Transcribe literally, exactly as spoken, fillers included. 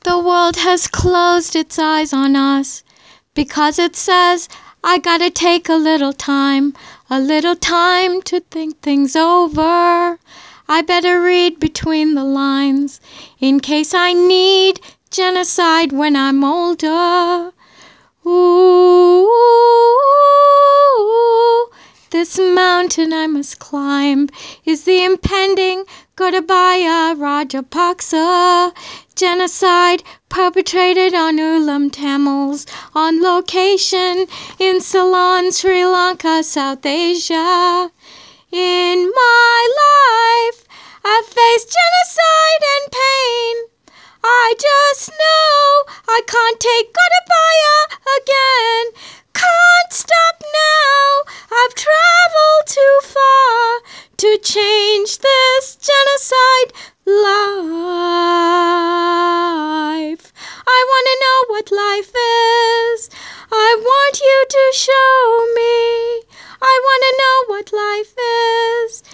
The world has closed its eyes on us because it says, I gotta take a little time, a little time to think things over. I better read between the lines in case I need genocide when I'm older. Ooh, this mountain I must climb is the impending Gotabaya Rajapaksa genocide perpetrated on Ulam Tamils on location in Ceylon, Sri Lanka, South Asia. In my life, I've faced genocide and pain. I just know I can't take Gotabaya again. Can't stop now. I've traveled too far to change this genocide life. I want to know what life is. I want you to show me. I want to know what life is.